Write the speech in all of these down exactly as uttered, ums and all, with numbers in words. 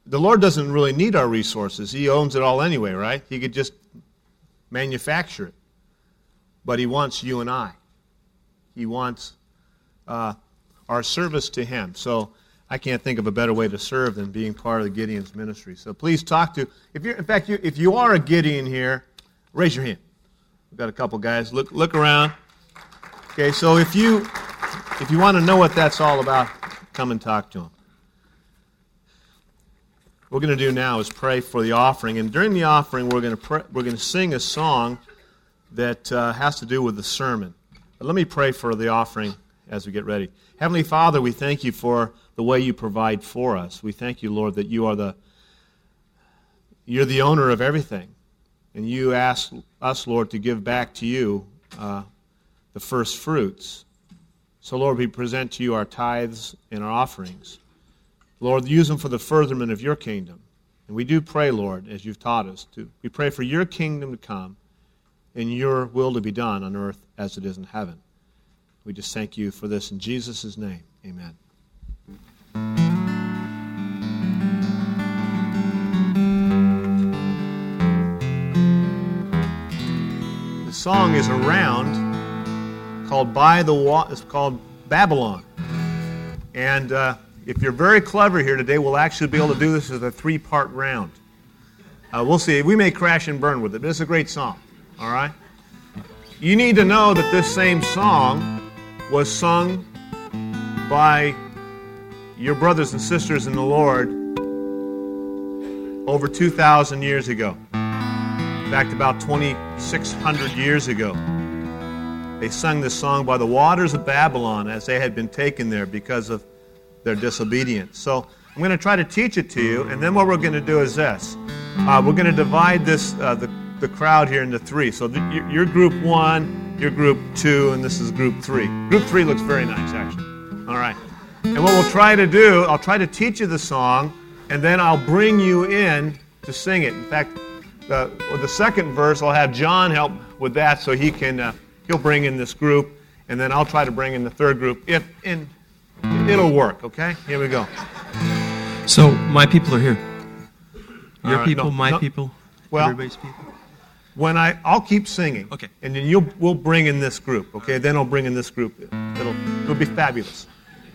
the Lord doesn't really need our resources. He owns it all anyway, right? He could just manufacture it. But He wants you and I. He wants uh, our service to Him. So I can't think of a better way to serve than being part of the Gideon's ministry. So please talk to, if you're, in fact, you, if you are a Gideon here, raise your hand. We've got a couple guys. Look, look around. Okay, so if you, if you want to know what that's all about, come and talk to them. What we're going to do now is pray for the offering, and during the offering, we're going to pray, we're going to sing a song that uh, has to do with the sermon. But let me pray for the offering as we get ready. Heavenly Father, we thank you for the way you provide for us. We thank you, Lord, that you are the you're the owner of everything, and you ask us, Lord, to give back to you uh, the first fruits. So, Lord, we present to you our tithes and our offerings. Lord, use them for the furtherment of your kingdom. And we do pray, Lord, as you've taught us to. We pray for your kingdom to come and your will to be done on earth as it is in heaven. We just thank you for this in Jesus' name. Amen. The song is around called By the Wa- it's called Babylon. And uh, if you're very clever here today, we'll actually be able to do this as a three-part round. Uh, we'll see. We may crash and burn with it, but it's a great song. All right? You need to know that this same song was sung by your brothers and sisters in the Lord over two thousand years ago. In fact, about twenty-six hundred years ago. They sung this song by the waters of Babylon as they had been taken there because of their disobedience. So I'm going to try to teach it to you, and then what we're going to do is this. Uh, we're going to divide this uh, the, the crowd here into three. So the, you're, you're group one, you're group two, and this is group three. Group three looks very nice, actually. All right. And what we'll try to do, I'll try to teach you the song, and then I'll bring you in to sing it. In fact, the, the second verse, I'll have John help with that so he can, uh, he'll bring in this group, and then I'll try to bring in the third group if in it'll work, okay? Here we go. So, my people are here. Your right, people, no, my no. people, Well, everybody's people. When I, I'll keep singing. Okay. And then you'll, we'll bring in this group, okay? Then I'll bring in this group. It'll, it'll be fabulous.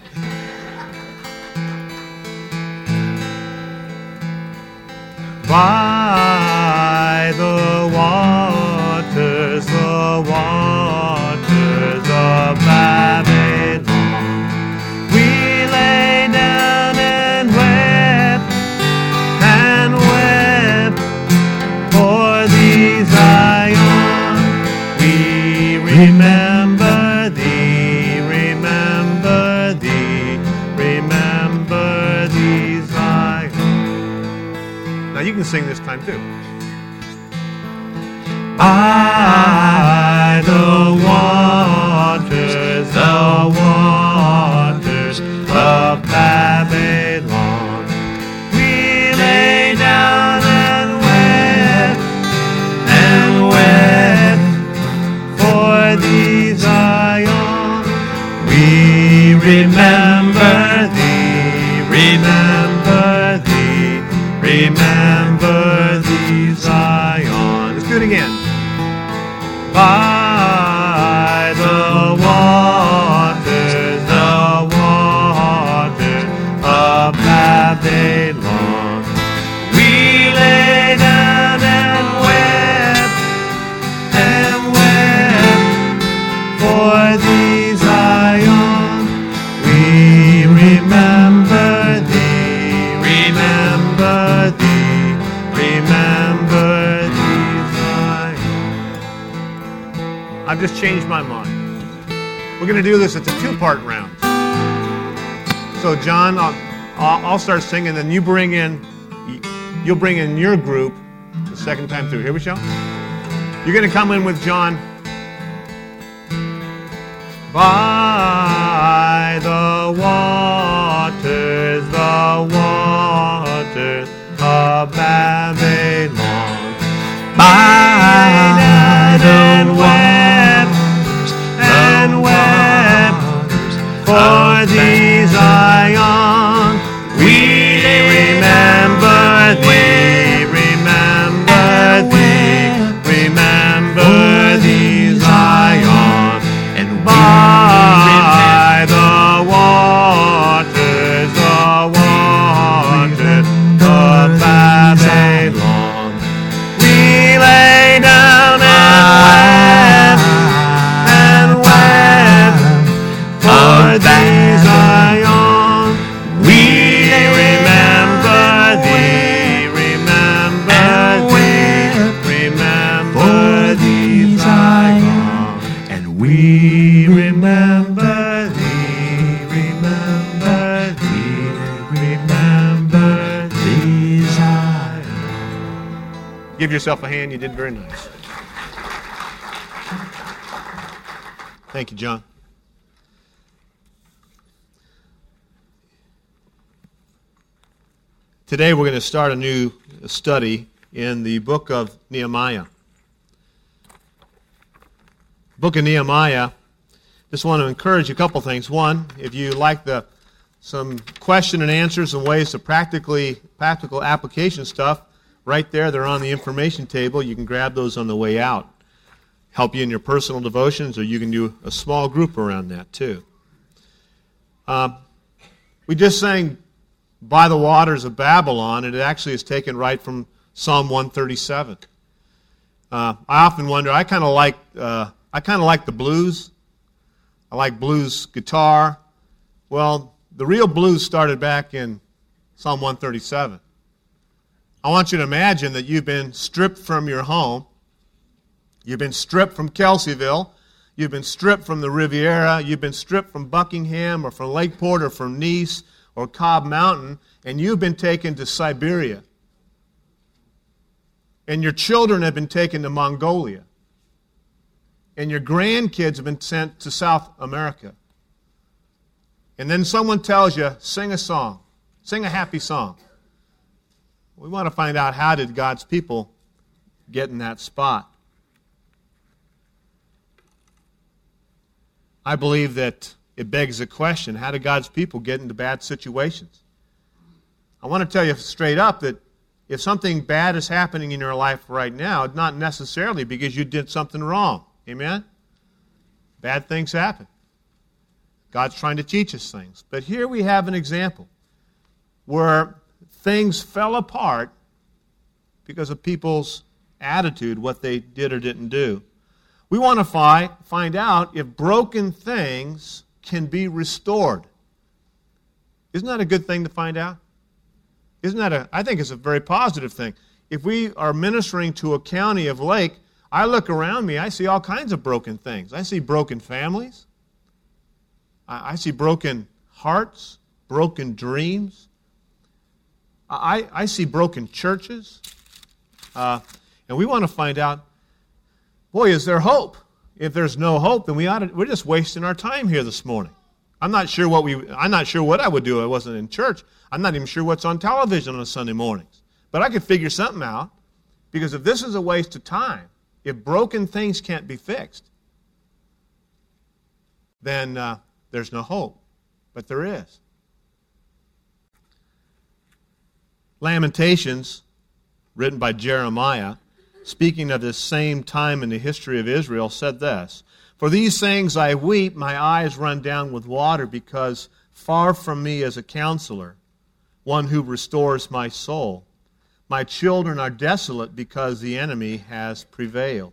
By the waters, the waters of Babylon, we lay down and wept, and wept for thee, Zion. We remember thee, remember thee, remember thee, Zion. Now you can sing this time too. By the waters, the waters of Babylon, we lay down and wept, and wept for thee, Zion. We remember thee, remember thee, remember thee, Zion. Let's do it again. By the waters, the waters of Babylon, we lay down and wept, and wept for thee, Zion. We remember thee, remember thee, remember thee, Zion. I've just changed my mind. We're going to do this. It's a two-part round. So, John, I'll, I'll start singing, then you bring in, you'll bring in your group the second time through. Here we go. You're going to come in with John. By the waters, the waters of Babylon, by night and wept, and wept for thee, Zion. We remember Give yourself a hand. You did very nice. Thank you, John. Today we're going to start a new study in the book of Nehemiah. Book of Nehemiah, just want to encourage a couple things. One, if you like the some question and answers and ways to practically practical application stuff, right there, they're on the information table. You can grab those on the way out. Help you in your personal devotions, or you can do a small group around that too. Uh, we just sang By the Waters of Babylon, and it actually is taken right from Psalm one thirty-seven. Uh, I often wonder, I kind of like uh, I kind of like the blues. I like blues guitar. Well, the real blues started back in Psalm one thirty-seven. I want you to imagine that you've been stripped from your home. You've been stripped from Kelseyville. You've been stripped from the Riviera. You've been stripped from Buckingham or from Lakeport or from Nice or Cobb Mountain, and you've been taken to Siberia. And your children have been taken to Mongolia. And your grandkids have been sent to South America. And then someone tells you, sing a song. Sing a happy song. We want to find out, how did God's people get in that spot? I believe that it begs the question, how do God's people get into bad situations? I want to tell you straight up that if something bad is happening in your life right now, it's not necessarily because you did something wrong. Amen? Bad things happen. God's trying to teach us things. But here we have an example where things fell apart because of people's attitude, what they did or didn't do. We want to fi- find out if broken things can be restored. Isn't that a good thing to find out? Isn't that a, I think it's a very positive thing. If we are ministering to a county of Lake, I look around me, I see all kinds of broken things. I see broken families. I, I see broken hearts, broken dreams. I, I see broken churches. Uh, and we want to find out, boy, is there hope? If there's no hope, then we ought to, we're just wasting our time here this morning. I'm not sure what we I'm not sure what I would do if I wasn't in church. I'm not even sure what's on television on Sunday mornings. But I could figure something out, because if this is a waste of time, if broken things can't be fixed, then uh, there's no hope. But there is. Lamentations, written by Jeremiah, speaking of this same time in the history of Israel, said this: For these things I weep, my eyes run down with water, because far from me is a counselor, one who restores my soul. My children are desolate because the enemy has prevailed.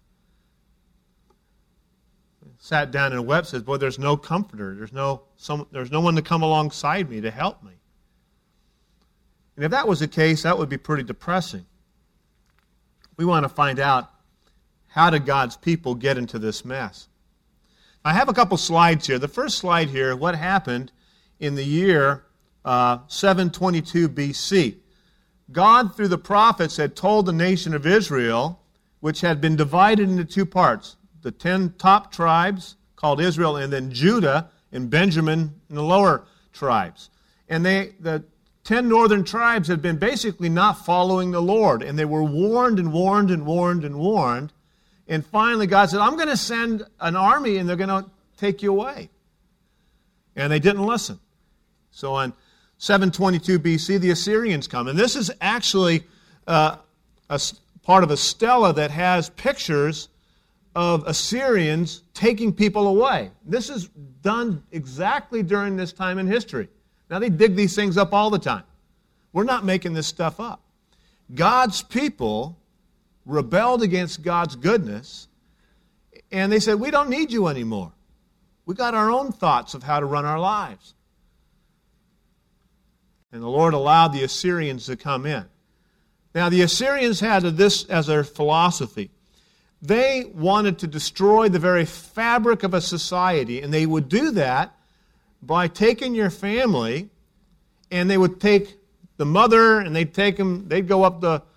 Sat down and wept, says, boy, there's no comforter. There's no, some, there's no one to come alongside me to help me. And if that was the case, that would be pretty depressing. We want to find out, how did God's people get into this mess? I have a couple slides here. The first slide here, what happened in the year uh, seven twenty-two B C. God, through the prophets, had told the nation of Israel, which had been divided into two parts, the ten top tribes called Israel, and then Judah and Benjamin and the lower tribes. And they, the ten northern tribes had been basically not following the Lord, and they were warned and warned and warned and warned. And finally God said, I'm going to send an army and they're going to take you away. And they didn't listen. So on seven twenty-two B C, the Assyrians come. And this is actually uh, a part of a stela that has pictures of Assyrians taking people away. This is done exactly during this time in history. Now, they dig these things up all the time. We're not making this stuff up. God's people rebelled against God's goodness, and they said, we don't need you anymore. We got our own thoughts of how to run our lives. And the Lord allowed the Assyrians to come in. Now, the Assyrians had this as their philosophy. They wanted to destroy the very fabric of a society, and they would do that by taking your family, and they would take the mother, and they'd take them, they'd go up the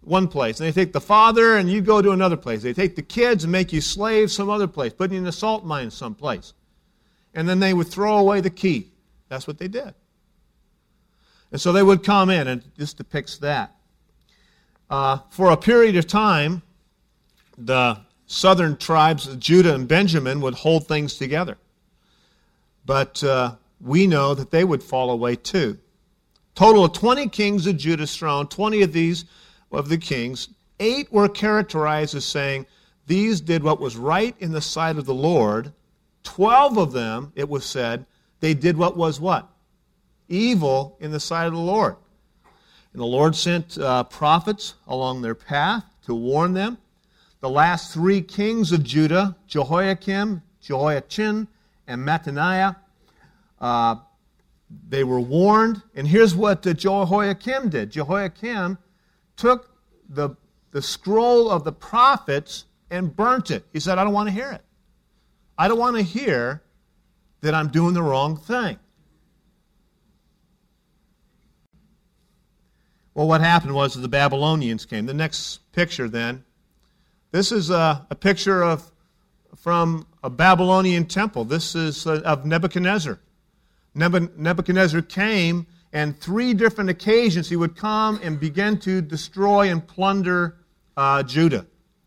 one place, and they take the father and you go to another place. They take the kids and make you slaves some other place, put you in a salt mine someplace. And then they would throw away the key. That's what they did. And so they would come in, and this depicts that. Uh, for a period of time, the southern tribes, Judah and Benjamin, would hold things together. But uh, we know that they would fall away too. Total of twenty kings of Judah's throne, twenty of these of the kings, eight were characterized as saying, these did what was right in the sight of the Lord. Twelve of them, it was said, they did what was what? Evil in the sight of the Lord. And the Lord sent uh, prophets along their path to warn them. The last three kings of Judah, Jehoiakim, Jehoiachin, and Mattaniah, uh, they were warned. And here's what uh, Jehoiakim did. Jehoiakim took the, the scroll of the prophets and burnt it. He said, I don't want to hear it. I don't want to hear that I'm doing the wrong thing. Well, what happened was the Babylonians came. The next picture then, this is a, a picture of from a Babylonian temple. This is uh, of Nebuchadnezzar. Nebuchadnezzar came, and three different occasions he would come and begin to destroy and plunder uh, Judah.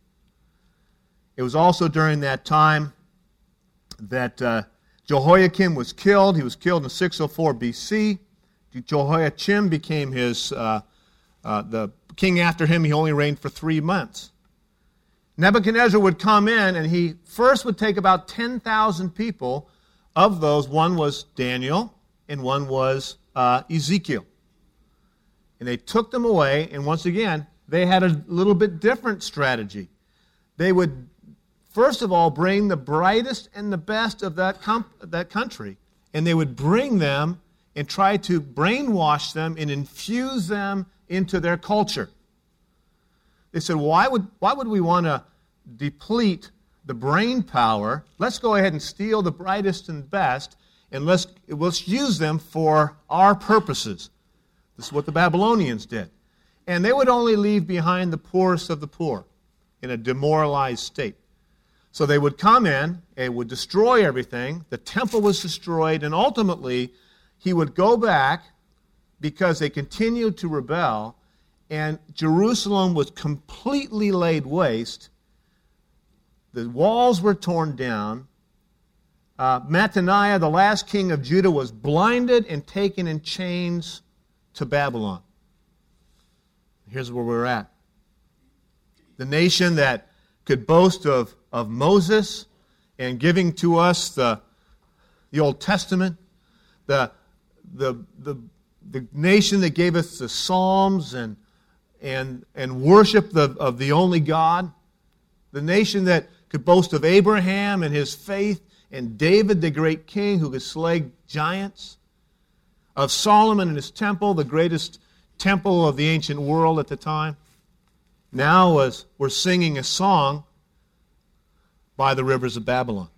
It was also during that time that uh, Jehoiakim was killed. He was killed in six oh four B C. Jehoiachin became his uh, uh, the king after him. He only reigned for three months. Nebuchadnezzar would come in, and he first would take about ten thousand people. Of those, one was Daniel, and one was uh, Ezekiel. And they took them away, and once again, they had a little bit different strategy. They would, first of all, bring the brightest and the best of that, comp- that country, and they would bring them and try to brainwash them and infuse them into their culture. They said, why would, why would we want to deplete the brain power? Let's go ahead and steal the brightest and best, and let's, let's use them for our purposes. This is what the Babylonians did. And they would only leave behind the poorest of the poor in a demoralized state. So they would come in, and would destroy everything. The temple was destroyed, and ultimately he would go back because they continued to rebel, and Jerusalem was completely laid waste. The walls were torn down. Uh, Mattaniah, the last king of Judah, was blinded and taken in chains to Babylon. Here's where we're at. The nation that could boast of, of Moses and giving to us the, the Old Testament, the, the, the, the nation that gave us the Psalms and, and, and worship the, of the only God, the nation that could boast of Abraham and his faith, and David, the great king who could slay giants, of Solomon and his temple, the greatest temple of the ancient world at the time. Now as we're singing a song by the rivers of Babylon.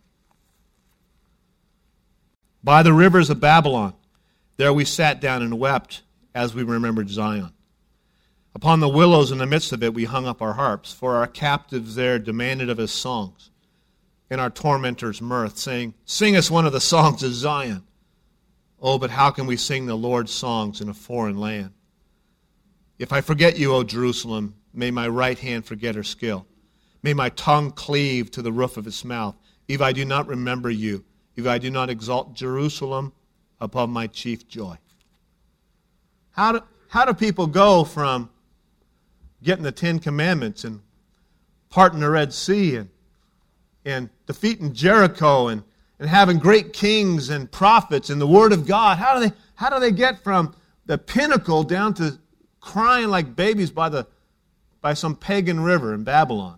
By the rivers of Babylon, there we sat down and wept as we remembered Zion. Upon the willows in the midst of it we hung up our harps, for our captives there demanded of us songs, and our tormentors mirth, saying, sing us one of the songs of Zion. Oh, but how can we sing the Lord's songs in a foreign land? If I forget you, O Jerusalem, may my right hand forget her skill. May my tongue cleave to the roof of its mouth, if I do not remember you, if I do not exalt Jerusalem above my chief joy. How do, how do people go from getting the Ten Commandments and parting the Red Sea and, and defeating Jericho and, and having great kings and prophets and the Word of God? How do they, how do they get from the pinnacle down to crying like babies by, the, by some pagan river in Babylon?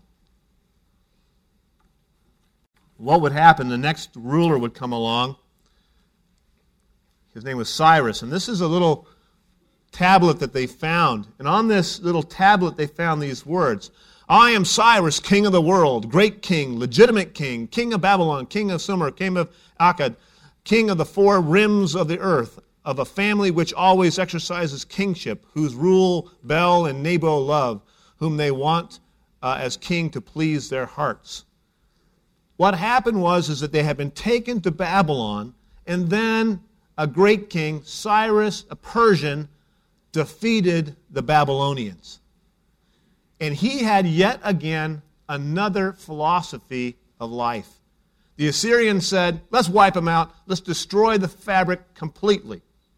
What would happen? The next ruler would come along. His name was Cyrus. And this is a little tablet that they found. And on this little tablet they found these words. I am Cyrus, king of the world, great king, legitimate king, king of Babylon, king of Sumer, king of Akkad, king of the four rims of the earth, of a family which always exercises kingship, whose rule Bel and Nebo love, whom they want uh, as king to please their hearts. What happened was is that they had been taken to Babylon, and then a great king, Cyrus, a Persian, defeated the Babylonians. And he had yet again another philosophy of life. The Assyrians said, let's wipe them out. Let's destroy the fabric completely.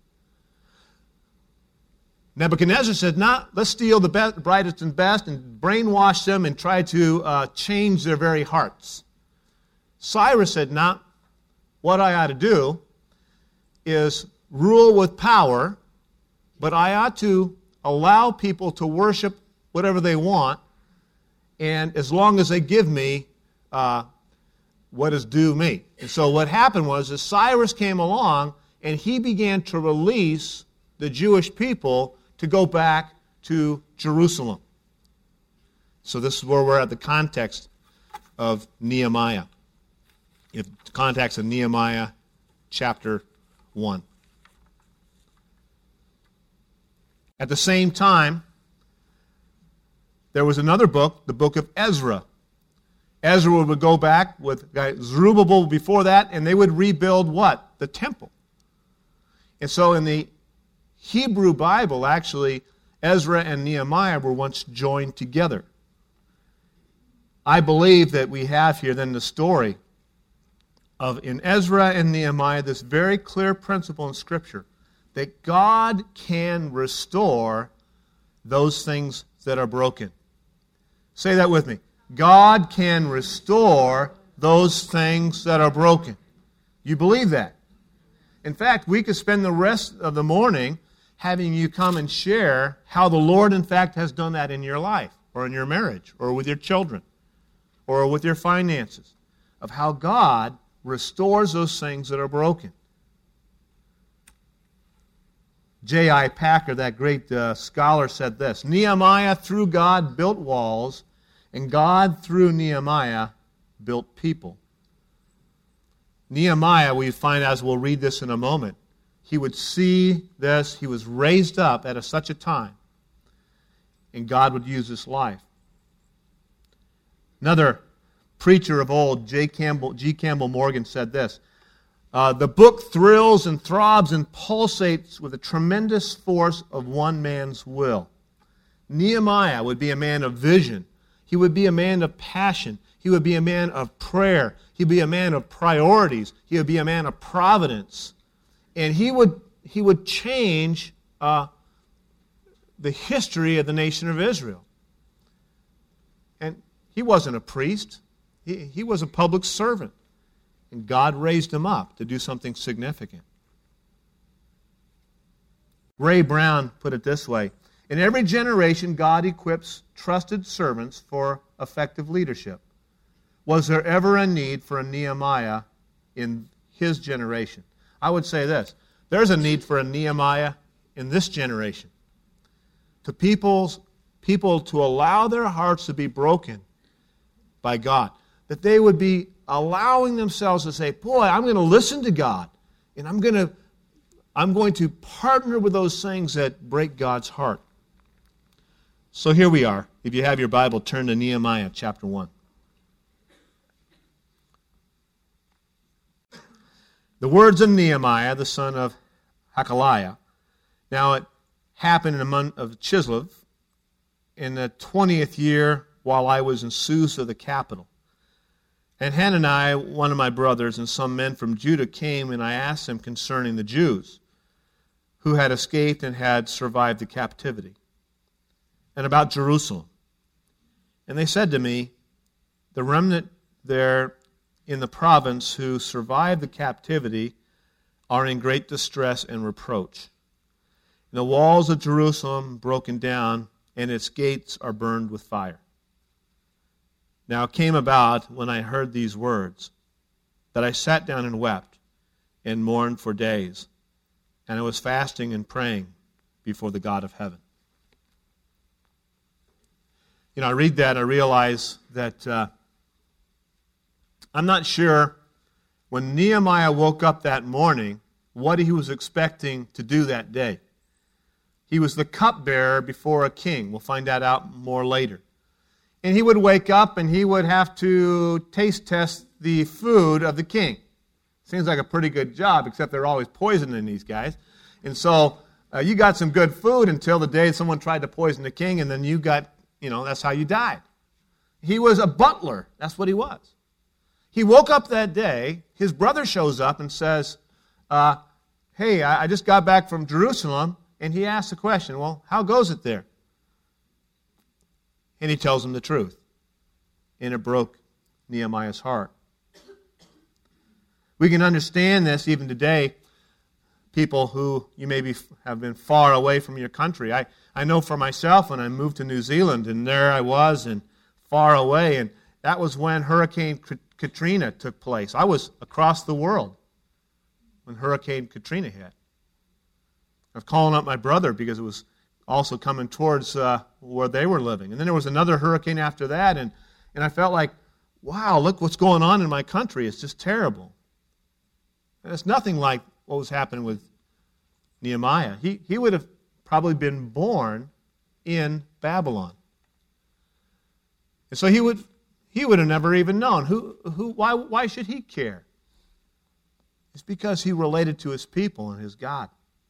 Nebuchadnezzar said, nah, let's steal the best, brightest and best and brainwash them and try to uh, change their very hearts. Cyrus said, nah, what I ought to do is rule with power, but I ought to allow people to worship whatever they want, and as long as they give me uh, what is due me. And so what happened was that Cyrus came along, and he began to release the Jewish people to go back to Jerusalem. So this is where we're at the context of Nehemiah. In the context of Nehemiah chapter one. At the same time, there was another book, the book of Ezra. Ezra would go back with Zerubbabel before that, and they would rebuild what? The temple. And so in the Hebrew Bible, actually, Ezra and Nehemiah were once joined together. I believe that we have here then the story of, in Ezra and Nehemiah, this very clear principle in Scripture, that God can restore those things that are broken. Say that with me. God can restore those things that are broken. You believe that? In fact, we could spend the rest of the morning having you come and share how the Lord, in fact, has done that in your life, or in your marriage, or with your children, or with your finances, of how God restores those things that are broken. J I Packer, that great uh, scholar, said this: Nehemiah, through God, built walls, and God, through Nehemiah, built people. Nehemiah, we find, as we'll read this in a moment, he would see this. He was raised up at a, such a time, and God would use his life. Another preacher of old, J. Campbell, G. Campbell Morgan, said this: Uh, the book thrills and throbs and pulsates with a tremendous force of one man's will. Nehemiah would be a man of vision. He would be a man of passion. He would be a man of prayer. He'd be a man of priorities. He would be a man of providence. And he would, he would change uh, the history of the nation of Israel. And he wasn't a priest. He, he was a public servant. And God raised him up to do something significant. Ray Brown put it this way: in every generation, God equips trusted servants for effective leadership. Was there ever a need for a Nehemiah in his generation? I would say this: there's a need for a Nehemiah in this generation. To people's, people to allow their hearts to be broken by God. That they would be allowing themselves to say, boy, I'm going to listen to God, and I'm going to I'm going to partner with those things that break God's heart. So here we are. If you have your Bible, turn to Nehemiah chapter one. The words of Nehemiah, the son of Hakaliah. Now it happened in the month of Chislev, in the twentieth year, while I was in Susa, the capital. And Hananiah, one of my brothers, and some men from Judah came, and I asked them concerning the Jews who had escaped and had survived the captivity, and about Jerusalem. And they said to me, the remnant there in the province who survived the captivity are in great distress and reproach. And the walls of Jerusalem broken down, and its gates are burned with fire. Now it came about, when I heard these words, that I sat down and wept and mourned for days, and I was fasting and praying before the God of heaven. You know, I read that and I realize that uh, I'm not sure when Nehemiah woke up that morning what he was expecting to do that day. He was the cupbearer before a king. We'll find that out more later. And he would wake up and he would have to taste test the food of the king. Seems like a pretty good job, except they're always poisoning these guys. And so uh, you got some good food until the day someone tried to poison the king, and then you got, you know, that's how you died. He was a butler. That's what he was. He woke up that day. His brother shows up and says, uh, hey, I, I just got back from Jerusalem. And he asks the question, well, how goes it there? And he tells him the truth. And it broke Nehemiah's heart. We can understand this even today, people who you maybe have been far away from your country. I, I know for myself when I moved to New Zealand, and there I was and far away, and that was when Hurricane Katrina took place. I was across the world when Hurricane Katrina hit. I was calling up my brother because it was also coming towards uh, where they were living. And then there was another hurricane after that, and, and I felt like, wow, look what's going on in my country. It's just terrible. And it's nothing like what was happening with Nehemiah. He, he would have probably been born in Babylon. And so he would he would have never even known. Who who why why should he care? It's because he related to his people and his God.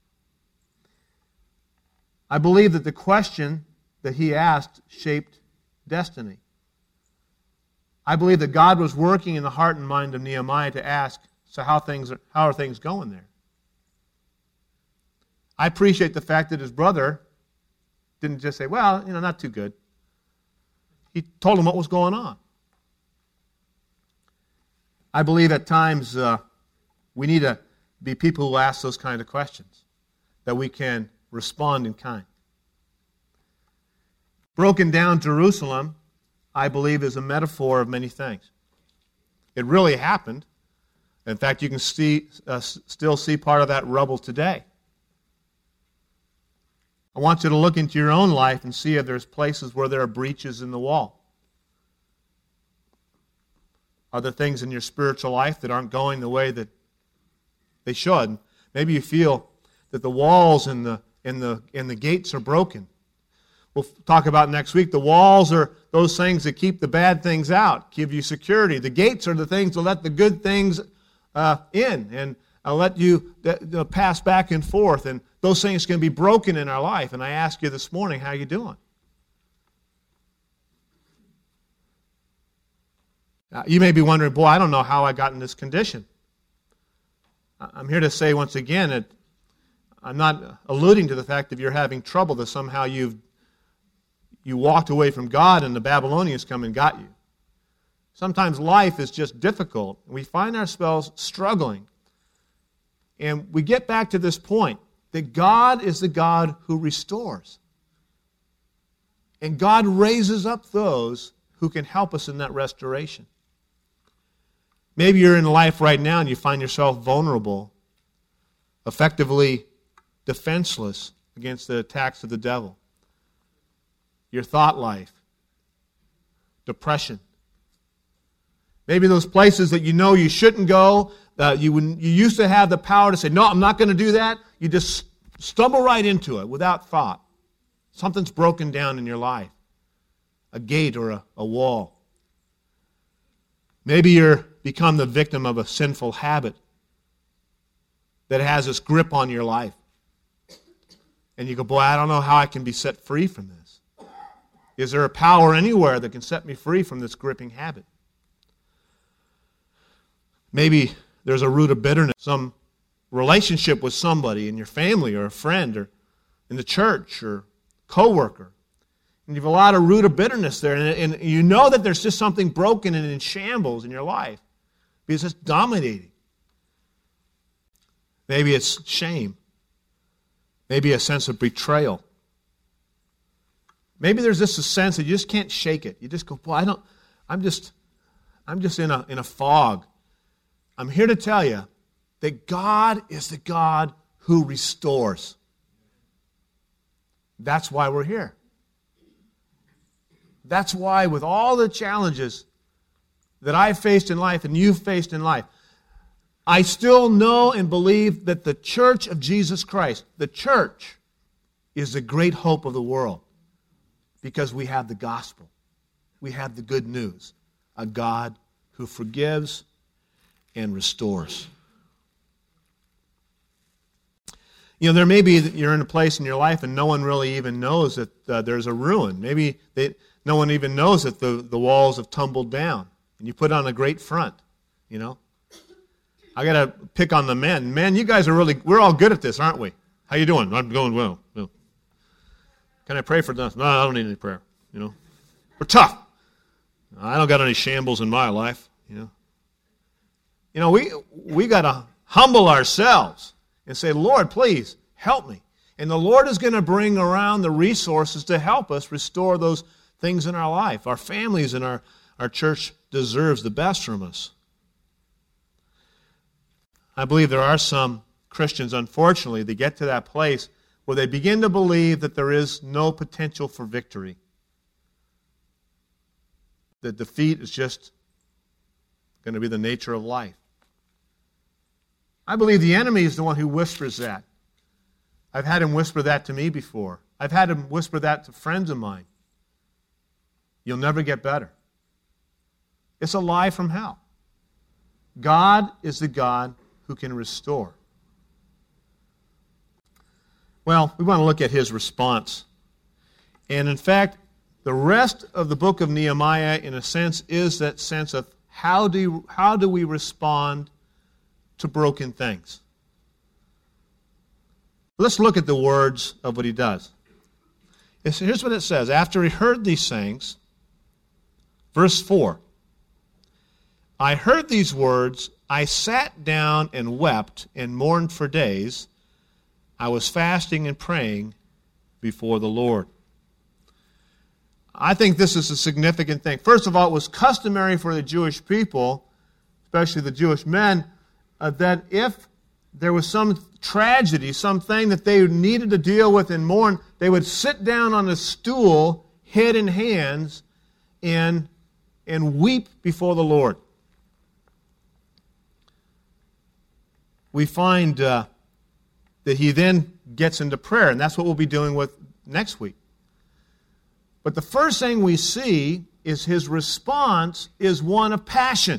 I believe that the question that he asked shaped destiny. I believe that God was working in the heart and mind of Nehemiah to ask, so how things are, how are things going there? I appreciate the fact that his brother didn't just say, well, you know, not too good. He told him what was going on. I believe at times uh, we need to be people who ask those kind of questions, that we can respond in kind. Broken down Jerusalem, I believe, is a metaphor of many things. It really happened. In fact, you can see, uh, still see part of that rubble today. I want you to look into your own life and see if there's places where there are breaches in the wall. Are there things in your spiritual life that aren't going the way that they should? Maybe you feel that the walls and the and the and the gates are broken. We'll talk about next week. The walls are those things that keep the bad things out, give you security. The gates are the things that let the good things uh, in and uh, let you uh, pass back and forth. And those things can be broken in our life. And I ask you this morning, how are you doing? Uh, you may be wondering, boy, I don't know how I got in this condition. I'm here to say once again that I'm not alluding to the fact that you're having trouble, that somehow you've you walked away from God and the Babylonians come and got you. Sometimes life is just difficult. We find ourselves struggling. And we get back to this point that God is the God who restores. And God raises up those who can help us in that restoration. Maybe you're in life right now and you find yourself vulnerable, effectively defenseless against the attacks of the devil. Your thought life, depression. Maybe those places that you know you shouldn't go, uh, you, you used to have the power to say, no, I'm not going to do that. You just stumble right into it without thought. Something's broken down in your life, a gate or a, a wall. Maybe you're become the victim of a sinful habit that has this grip on your life. And you go, boy, I don't know how I can be set free from this. Is there a power anywhere that can set me free from this gripping habit? Maybe there's a root of bitterness, some relationship with somebody in your family or a friend or in the church or coworker. And you have a lot of root of bitterness there, and, and you know that there's just something broken and in shambles in your life because it's dominating. Maybe it's shame. Maybe a sense of betrayal. Maybe there's just a sense that you just can't shake it. You just go, boy, I don't, I'm just, I'm just in a in a fog. I'm here to tell you that God is the God who restores. That's why we're here. That's why with all the challenges that I've faced in life and you've faced in life, I still know and believe that the church of Jesus Christ, the church, is the great hope of the world because we have the gospel. We have the good news, a God who forgives and restores. You know, there may be that you're in a place in your life and no one really even knows that uh, there's a ruin. Maybe they, no one even knows that the, the walls have tumbled down. And you put on a great front, you know. I got to pick on the men. Men, you guys are really, we're all good at this, aren't we? How you doing? I'm going well. No. Can I pray for them? No, I don't need any prayer, you know. We're tough. I don't got any shambles in my life, you know. You know, we we got to humble ourselves and say, Lord, please help me. And the Lord is going to bring around the resources to help us restore those things in our life. Our families and our, our church deserves the best from us. I believe there are some Christians, unfortunately, that get to that place where they begin to believe that there is no potential for victory. That defeat is just going to be the nature of life. I believe the enemy is the one who whispers that. I've had him whisper that to me before. I've had him whisper that to friends of mine. You'll never get better. It's a lie from hell. God is the God who can restore. Well, we want to look at his response. And in fact, the rest of the book of Nehemiah, in a sense, is that sense of how do, how do we respond to broken things. Let's look at the words of what he does. Here's what it says. After he heard these things, verse four, I heard these words, I sat down and wept and mourned for days. I was fasting and praying before the Lord. I think this is a significant thing. First of all, it was customary for the Jewish people, especially the Jewish men, uh, that if there was some tragedy, something that they needed to deal with and mourn, they would sit down on a stool, head in hands, and, and weep before the Lord. We find uh, that he then gets into prayer, and that's what we'll be doing with next week. But the first thing we see is his response is one of passion.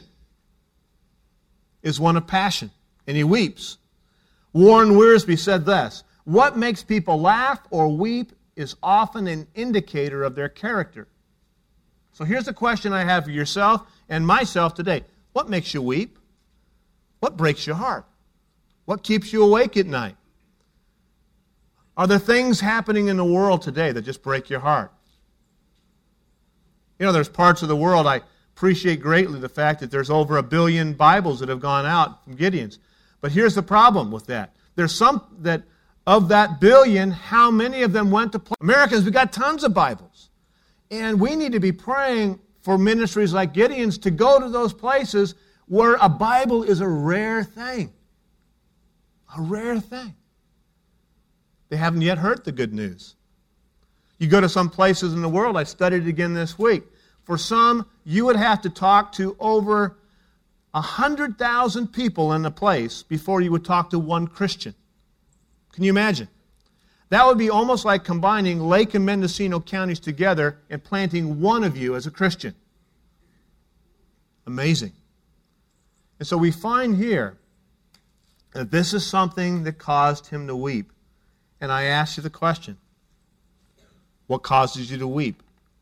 Is one of passion. And he weeps. Warren Wiersbe said this, what makes people laugh or weep is often an indicator of their character. So here's the question I have for yourself and myself today. What makes you weep? What breaks your heart? What keeps you awake at night? Are there things happening in the world today that just break your heart? You know, there's parts of the world, I appreciate greatly the fact that there's over a billion Bibles that have gone out from Gideon's. But here's the problem with that. There's some that, of that billion, how many of them went to play? Americans, we got tons of Bibles. And we need to be praying for ministries like Gideon's to go to those places where a Bible is a rare thing. A rare thing. They haven't yet heard the good news. You go to some places in the world, I studied it again this week. For some, you would have to talk to over one hundred thousand people in a place before you would talk to one Christian. Can you imagine? That would be almost like combining Lake and Mendocino counties together and planting one of you as a Christian. Amazing. And so we find here that this is something that caused him to weep. And I ask you the question, what causes you to weep?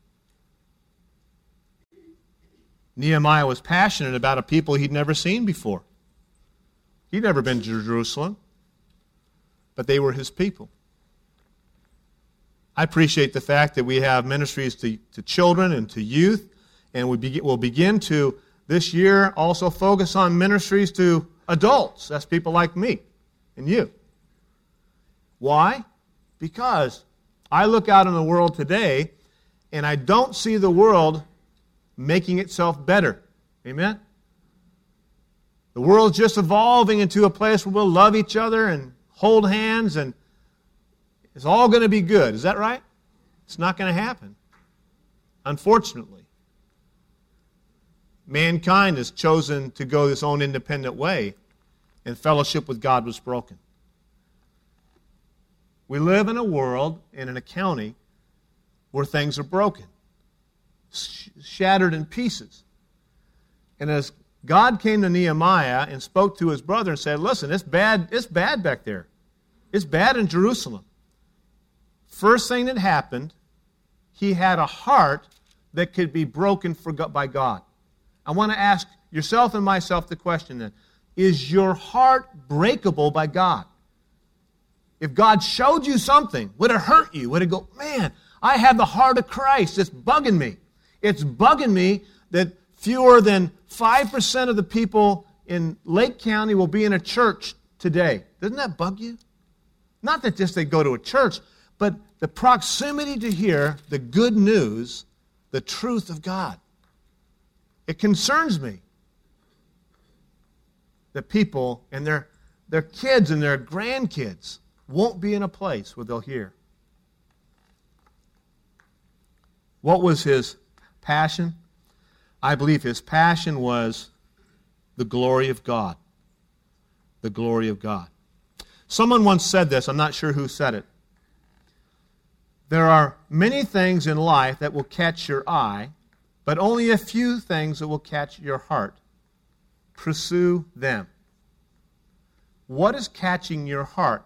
Nehemiah was passionate about a people he'd never seen before. He'd never been to Jerusalem, but they were his people. I appreciate the fact that we have ministries to, to children and to youth, and we begin, we'll begin to, this year, also focus on ministries to adults. That's people like me and you. Why? Because I look out in the world today, and I don't see the world making itself better. Amen? The world's just evolving into a place where we'll love each other and hold hands, and it's all going to be good. Is that right? It's not going to happen, unfortunately. Mankind has chosen to go its own independent way, and fellowship with God was broken. We live in a world and in a county where things are broken, sh- shattered in pieces. And as God came to Nehemiah and spoke to his brother and said, listen, it's bad, it's bad back there. It's bad in Jerusalem. First thing that happened, he had a heart that could be broken for, by God. I want to ask yourself and myself the question then, is your heart breakable by God? If God showed you something, would it hurt you? Would it go, man, I have the heart of Christ. It's bugging me. It's bugging me that fewer than five percent of the people in Lake County will be in a church today. Doesn't that bug you? Not that just they go to a church, but the proximity to hear the good news, the truth of God. It concerns me that people and their, their kids and their grandkids won't be in a place where they'll hear. What was his passion? I believe his passion was the glory of God. The glory of God. Someone once said this, I'm not sure who said it. There are many things in life that will catch your eye, but only a few things that will catch your heart. Pursue them. What is catching your heart?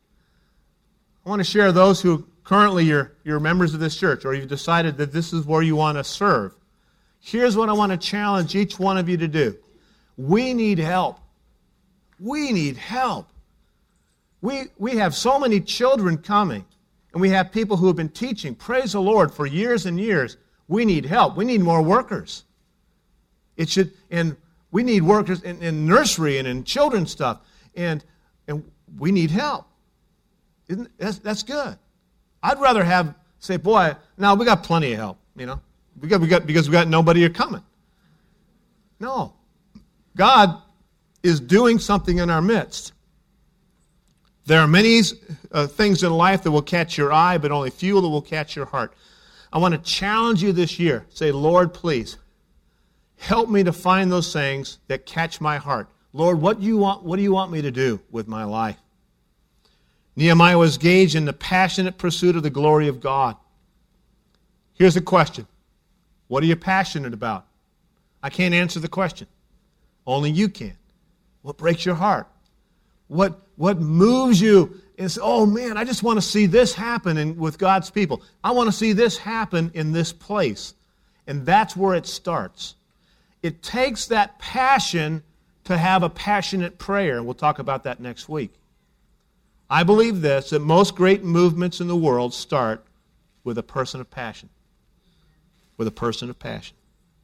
I want to share those who currently you're, you're members of this church, or you've decided that this is where you want to serve. Here's what I want to challenge each one of you to do. We need help. We need help. We, we have so many children coming, and we have people who have been teaching, praise the Lord, for years and years. We need help. We need more workers. It should, and we need workers in, in nursery and in children's stuff, and, and we need help. Isn't, that's, that's good. I'd rather have, say, boy, now we got plenty of help, you know. We got, we got, because we got nobody coming. No. God is doing something in our midst. There are many uh, things in life that will catch your eye, but only few that will catch your heart. I want to challenge you this year. Say, Lord, please, help me to find those things that catch my heart. Lord, what do you want, what do you want me to do with my life? Nehemiah was engaged in the passionate pursuit of the glory of God. Here's the question. What are you passionate about? I can't answer the question. Only you can. What breaks your heart? What, what moves you and say, oh man, I just want to see this happen in, with God's people. I want to see this happen in this place. And that's where it starts. It takes that passion to have a passionate prayer. And we'll talk about that next week. I believe this, that most great movements in the world start with a person of passion. With a person of passion.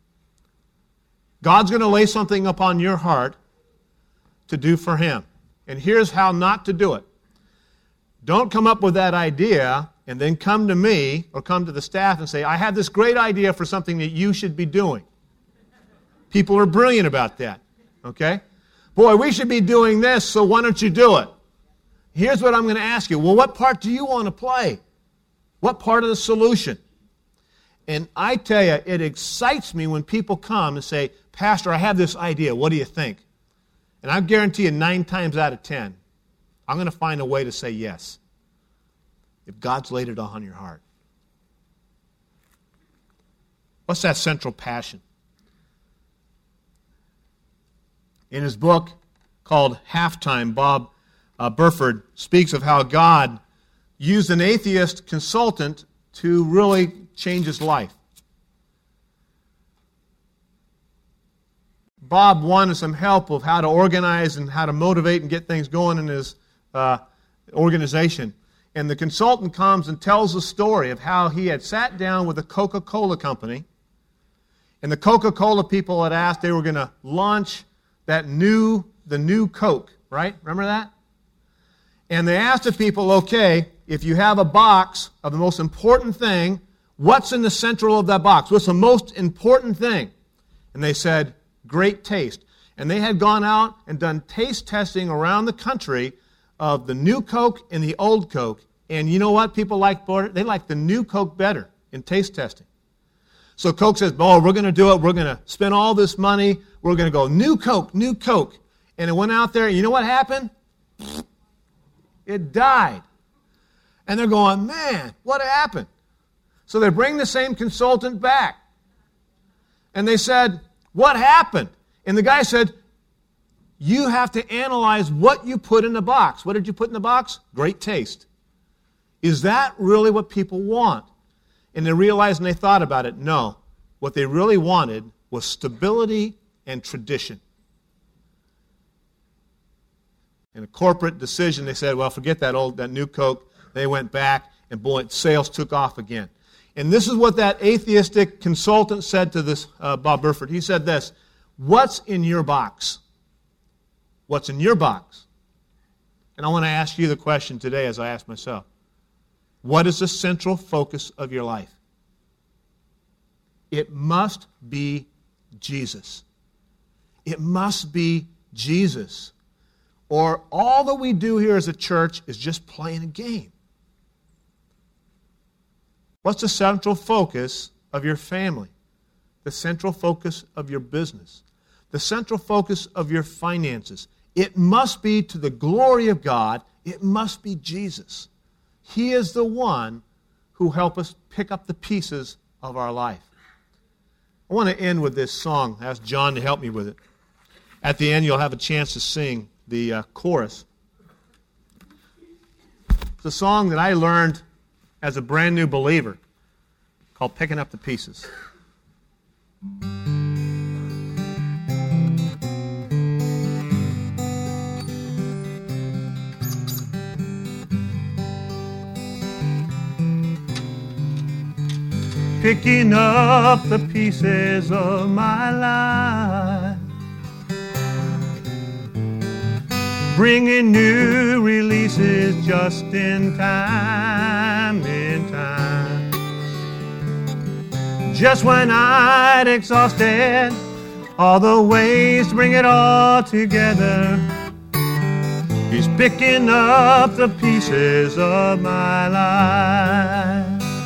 God's going to lay something upon your heart to do for Him. And here's how not to do it. Don't come up with that idea and then come to me or come to the staff and say, I have this great idea for something that you should be doing. People are brilliant about that. Okay? Boy, we should be doing this, so why don't you do it? Here's what I'm going to ask you. Well, what part do you want to play? What part of the solution? And I tell you, it excites me when people come and say, Pastor, I have this idea. What do you think? And I guarantee you nine times out of ten, I'm going to find a way to say yes. If God's laid it on your heart. What's that central passion? In his book called Halftime, Bob uh, Burford speaks of how God used an atheist consultant to really change his life. Bob wanted some help of how to organize and how to motivate and get things going in his uh, organization. And the consultant comes and tells the story of how he had sat down with the Coca-Cola company, and the Coca-Cola people had asked they were going to launch that new, the new Coke, right? Remember that? And they asked the people, okay, if you have a box of the most important thing, what's in the central of that box? What's the most important thing? And they said, great taste. And they had gone out and done taste testing around the country of the new Coke and the old Coke. And you know what people like better? They like the new Coke better in taste testing. So Coke says, oh, we're going to do it. We're going to spend all this money. We're going to go new Coke, new Coke. And it went out there. You know what happened? It died. And they're going, man, what happened? So they bring the same consultant back. And they said, what happened? And the guy said, you have to analyze what you put in the box. What did you put in the box? Great taste. Is that really what people want? And they realized and they thought about it. No. What they really wanted was stability and tradition. In a corporate decision, they said, well, forget that old, that new Coke. They went back, and boy, sales took off again. And this is what that atheistic consultant said to this uh, Bob Burford. He said this, what's in your box? What's in your box? And I want to ask you the question today as I ask myself. What is the central focus of your life? It must be Jesus. It must be Jesus. Or all that we do here as a church is just playing a game. What's the central focus of your family? The central focus of your business? The central focus of your finances? It must be to the glory of God. It must be Jesus. He is the one who helps us pick up the pieces of our life. I want to end with this song. I asked John to help me with it. At the end, you'll have a chance to sing the uh, chorus. It's a song that I learned as a brand new believer called Picking Up the Pieces. Picking up the pieces of my life, bringing new releases just in time, in time. Just when I'd exhausted all the ways to bring it all together, He's picking up the pieces of my life.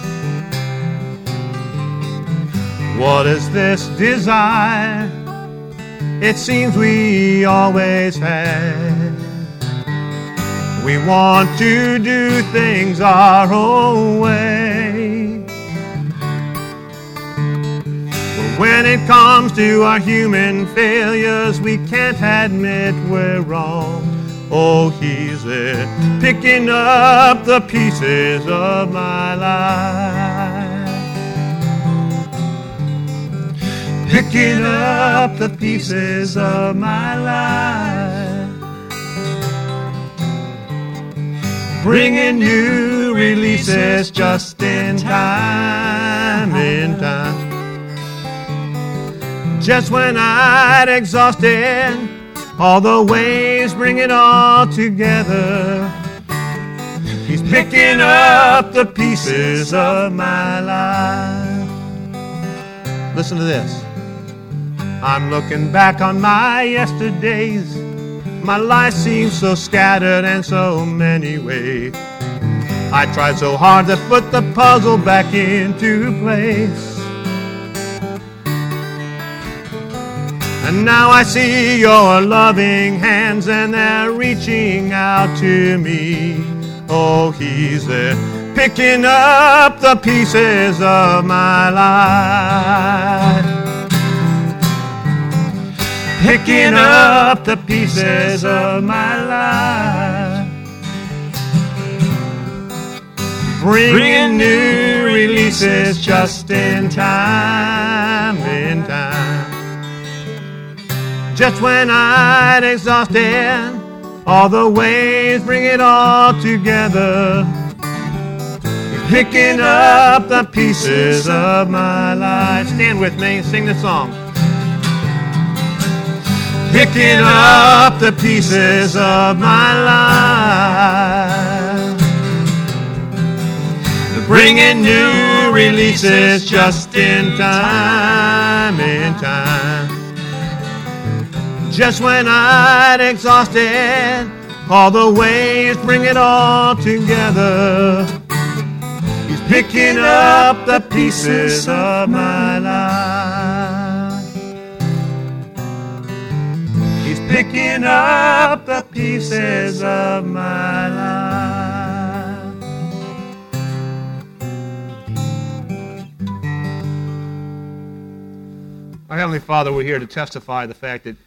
What is this desire? It seems we always had. We want to do things our own way. But when it comes to our human failures, we can't admit we're wrong. Oh, He's there, picking up the pieces of my life. Picking up the pieces of my life, bringing new releases just in time, in time. Just when I'd exhausted all the ways, bring it all together. He's picking up the pieces of my life. Listen to this. I'm looking back on my yesterdays. My life seems so scattered in so many ways. I tried so hard to put the puzzle back into place. And now I see your loving hands and they're reaching out to me. Oh, He's there, picking up the pieces of my life. Picking up the pieces of my life, bringing new releases just in time, in time. Just when I'd exhausted all the ways, bring it all together. Picking up the pieces of my life. Stand with me, sing the song. Picking up the pieces of my life, bringing new releases just in time, in time. Just when I'd exhausted all the ways, bring it all together. He's picking up the pieces of my life. Picking up the pieces of my life. Our Heavenly Father, we're here to testify the fact that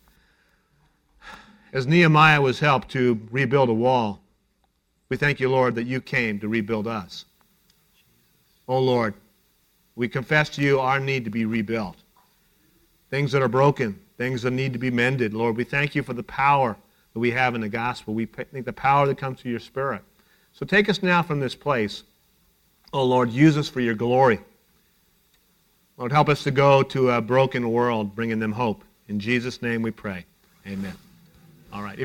as Nehemiah was helped to rebuild a wall, we thank you, Lord, that you came to rebuild us. Oh, Lord, we confess to you our need to be rebuilt. Things that are broken, things that need to be mended. Lord, we thank you for the power that we have in the gospel. We think the power that comes through your Spirit. So take us now from this place. Oh, Lord, use us for your glory. Lord, help us to go to a broken world, bringing them hope. In Jesus' name we pray. Amen. All right.